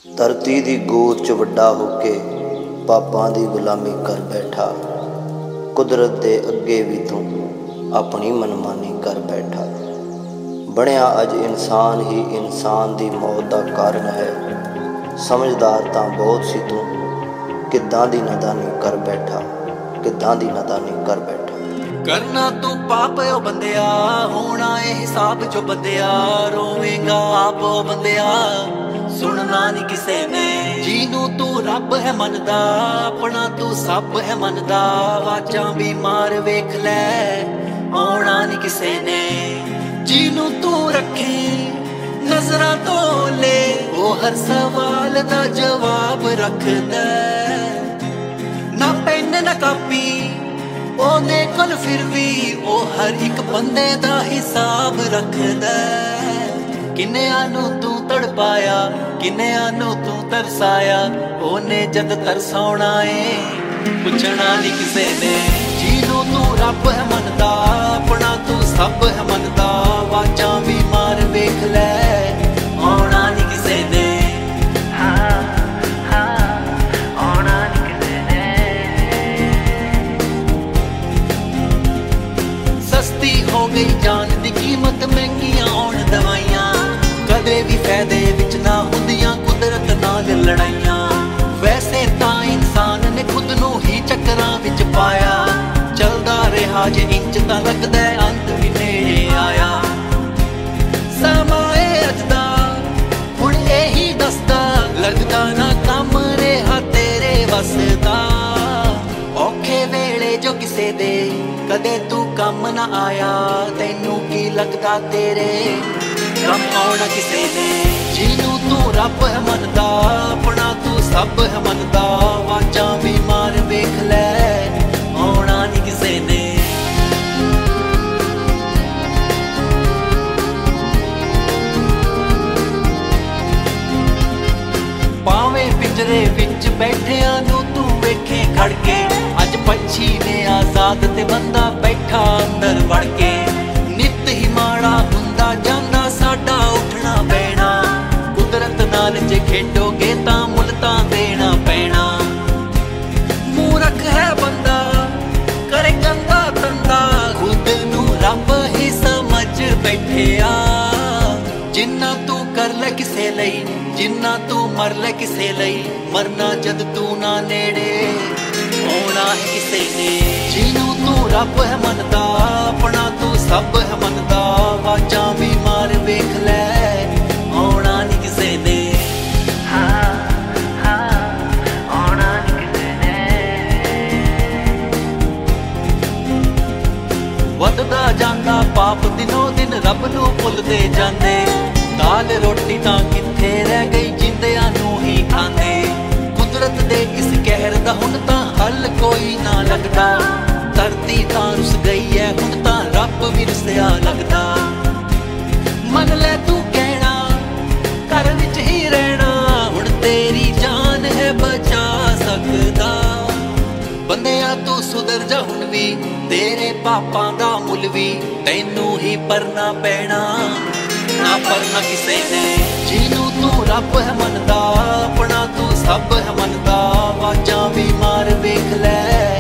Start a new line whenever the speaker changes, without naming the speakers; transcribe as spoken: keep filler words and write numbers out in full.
ਧਰਤੀ ਦੀ ਗੋਦ 'ਚ ਵੱਡਾ ਹੋ ਕੇ ਪਾਪਾਂ ਦੀ ਗੁਲਾਮੀ ਕਰ ਬੈਠਾ। ਕੁਦਰਤ ਦੇ ਅੱਗੇ ਵੀ ਤੂੰ ਆਪਣੀ ਮਨਮਾਨੀ ਕਰ ਬੈਠਾ। ਬਣਿਆ ਅੱਜ ਇਨਸਾਨ ਹੀ ਇਨਸਾਨ ਦੀ ਮੌਤ ਦਾ ਕਾਰਨ ਹੈ। ਸਮਝਦਾਰ ਤਾਂ ਬਹੁਤ ਸੀ ਤੂੰ, ਕਿੱਦਾਂ ਦੀ ਨਾਦਾਨੀ ਕਰ ਬੈਠਾ, ਕਿੱਦਾਂ ਦੀ ਨਾਦਾਨੀ ਕਰ ਬੈਠਾ।
ਕਰਨਾ ਤੂੰ ਪਾਪ ਓ ਬੰਦਿਆ, ਹੋਣਾ ਇਹ ਹਿਸਾਬ ਜੋ ਬੰਦਿਆ, ਰੋਵੇਂਗਾ ਆਪ ਓ ਬੰਦਿਆ, ਸੁਣਨਾ ਨੀ ਕਿਸੇ ਨੇ। ਜਿਹਨੂੰ ਤੂੰ ਰੱਬ ਹੈ ਮੰਨਦਾ, ਆਪਣਾ ਤੂੰ ਸੱਪ ਹੈ ਮੰਨਦਾ, ਵਾਜਾਂ ਵੀ ਮਾਰ ਵੇਖ ਲੈ, ਆਉਣਾ ਨੀ ਕਿਸੇ ਨੇ। ਜਿਹਨੂੰ ਤੂੰ ਰੱਖੇ ਨਜ਼ਰਾਂ ਤੋਂ ਲੈ, ਉਹ ਹਰ ਸਵਾਲ ਦਾ ਜਵਾਬ ਰੱਖਦਾ। ਨਾ ਪੈਨ ਨਾ ਕਾਪੀ ਉਹਦੇ ਕੋਲ, ਫਿਰ ਵੀ ਉਹ ਹਰ ਇੱਕ ਬੰਦੇ ਦਾ ਹਿਸਾਬ ਰੱਖਦਾ। ਕਿੰਨਿਆਂ ਨੂੰ ਤੂੰ ਤੜਪਾਇਆ, ਕਿੰਨਿਆਂ ਨੂੰ ਤੂੰ ਤਰਸਾਇਆ, ਉਹਨੇ ਜਦ ਤਰਸਾਉਣਾ ਏ ਪੁੱਛਣਾ ਨੀ ਕਿਸੇ ਨੇ। ਜਿਹਨੂੰ ਤੂੰ ਰੱਬ ਹੈ ਮੰਨਦਾ, ਆਪਣਾ ਤੂੰ ਸੱਪ ਹੈ ਮੰਨਦਾ, ਵਾਜਾਂ ਵੀ ਮਾਰ ਵੇਖ ਲੈ, ਆਉਣਾ ਨੀ ਕਿਸੇ ਨੇ। ਸਸਤੀ ਹੋ ਗਈ ਜਾਨ ਦੀ ਕੀਮਤ, ਮਹਿੰਗੀਆਂ ਆਉਣ ਦਵਾਈਆਂ, ਕਦੇ ਵੀ ਫਾਇਦੇ ਵਿੱਚ ਨਾ ਹੁੰਦੀਆਂ ਕੁਦਰਤ ਨਾਲ ਲੜਾਈਆਂ। ਵੈਸੇ ਤਾਂ ਇਨਸਾਨ ਨੇ ਖੁਦ ਨੂੰ ਹੀ ਚੱਕਰਾਂ ਵਿੱਚ ਪਾਇਆ, ਚੱਲਦਾ ਰਿਹਾ ਜੇ ਇੰਚ ਤਾਂ ਲੱਗਦਾ ਅੰਤ ਵੀ ਨੇੜੇ ਆਇਆ। ਸਮਾਂ ਏ ਅੱਜ ਦਾ ਹੁਣ ਇਹੀ ਦੱਸਦਾ, ਲੱਗਦਾ ਨਾ ਕੰਮ ਰਿਹਾ ਤੇਰੇ ਵੱਸਦਾ। ਔਖੇ ਵੇਲੇ ਜੋ ਕਿਸੇ ਦੇ ਕਦੇ ਤੂੰ ਕੰਮ ਨਾ ਆਇਆ, ਤੈਨੂੰ ਕੀ ਲੱਗਦਾ ਤੇਰੇ ਕੰਮ ਆਉਣਾ ਕਿਸੇ ਨੇ। ਜਿਹਨੂੰ ਤੂੰ ਰੱਬ ਹੈ ਮੰਨਦਾ, ਆਪਣਾ ਤੂੰ ਸੱਪ ਹੈ ਮੰਨਦਾ, ਵਾਜਾਂ ਵੀ ਮਾਰ ਵੇਖ ਲੈ, ਆਉਣਾ ਨੀ ਕਿਸੇ ਨੇ। ਭਾਵੇਂ ਪਿੰਜਰੇ ਵਿੱਚ ਬੈਠਿਆਂ ਨੂੰ ਤੂੰ ਵੇਖੇ ਖੜ ਕੇ, ਅੱਜ ਪੰਛੀ ਨੇ ਆਜ਼ਾਦ ਤੇ ਬੰਦਾ ਬੈਠਾ ਅੰਦਰ ਵੜ ਕੇ। ਨਿੱਤ ਹੀ ਮਾੜਾ ਹੁੰਦਾ ਜਾਂਦਾ ਸਾਡਾ ਉੱਠਣਾ ਪੈਣਾ, ਕੁਦਰਤ ਨਾਲ ਜੇ ਖੇਡੋਗੇ ਤਾਂ ਮੁੱਲ ਤਾਂ ਦੇਣਾ ਪੈਣਾ। ਮੂਰਖ ਹੈ ਬੰਦਾ ਕਰੇ ਗੰਦਾ ਧੰਦਾ, ਖੁਦ ਨੂੰ ਰੱਬ ਹੀ ਸਮਝ ਬੈਠਿਆ। ਜਿੰਨਾ ਤੂੰ ਕਰ ਲੈ ਕਿਸੇ ਲਈ, ਜਿੰਨਾ ਤੂੰ ਮਰ ਲੈ ਕਿਸੇ ਲਈ, ਮਰਨਾ ਜਦ ਤੂੰ ਨਾ ਨੇੜੇ, ਆਉਣਾ ਹੈ ਕਿਸੇ ਨੇ। ਜਿਹਨੂੰ ਤੂੰ ਰੱਬ ਹੈ ਮੰਨਦਾ, ਆਪਣਾ ਤੂੰ ਸੱਪ ਹੈ ਮੰਨਦਾ, ਵਾਜਾਂ ਵੀ ਮਾਰ ਵੇਖ ਲੈ, ਆਉਣਾ ਨੀ ਕਿਸੇ ਨੇ। ਆਉਣਾ ਨੀ ਕਿਸੇ ਨੇ। ਵੱਧਦਾ ਜਾਂਦਾ ਪਾਪ ਦਿਨੋਂ ਦਿਨ, ਰੱਬ ਨੂੰ ਭੁੱਲਦੇ ਜਾਂਦੇ। ਦਾਲ ਰੋਟੀ ਤਾਂ ਕਿੱਥੇ ਰਹਿ ਗਈ, ਜਿੰਦਿਆਂ ਨੂੰ ਹੀ ਖਾਂਦੇ। ਕੁਦਰਤ ਦੇ ਇਸ ਕਹਿਰ ਦਾ ਹੁਣ ਤਾਂ ਹੱਲ ਕੋਈ ਨਾ ਲੱਗਦਾ। ਧਰਤੀ ਤਾਂ ਰੁੱਸ ਗਈ ਹੈ, ਹੁਣ ਤਾਂ ਰੱਬ ਵੀ ਰੁੱਸਿਆ ਲੱਗਦਾ। ਮੰਨ ਲੈ ਤੂੰ ਕਹਿਣਾ, ਘਰ ਵਿੱਚ ਹੀ ਰਹਿਣਾ, ਹੁਣ ਤੇਰੀ ਜਾਨ ਹੈ ਬਚਾ ਸਕਦਾ। ਬੰਦਿਆ ਤੂੰ ਸੁਧਰ ਜਾ ਹੁਣ ਵੀ, ਤੇਰੇ ਪਾਪਾਂ ਦਾ ਮੁੱਲ ਵੀ ਤੈਨੂੰ ਹੀ ਭਰਨਾ ਪੈਣਾ, ਨਾ ਭਰਨਾ ਕਿਸੇ ਨੇ। ਜਿਹਨੂੰ ਤੂੰ ਰੱਬ ਹੈ ਮੰਨਦਾ, ਆਪਣਾ ਤੂੰ ਸੱਪ ਹੈ ਮੰਨਦਾ, ਵਾਜਾਂ ਵੀ ਮਾਰ ਵੇਖ ਲੈ,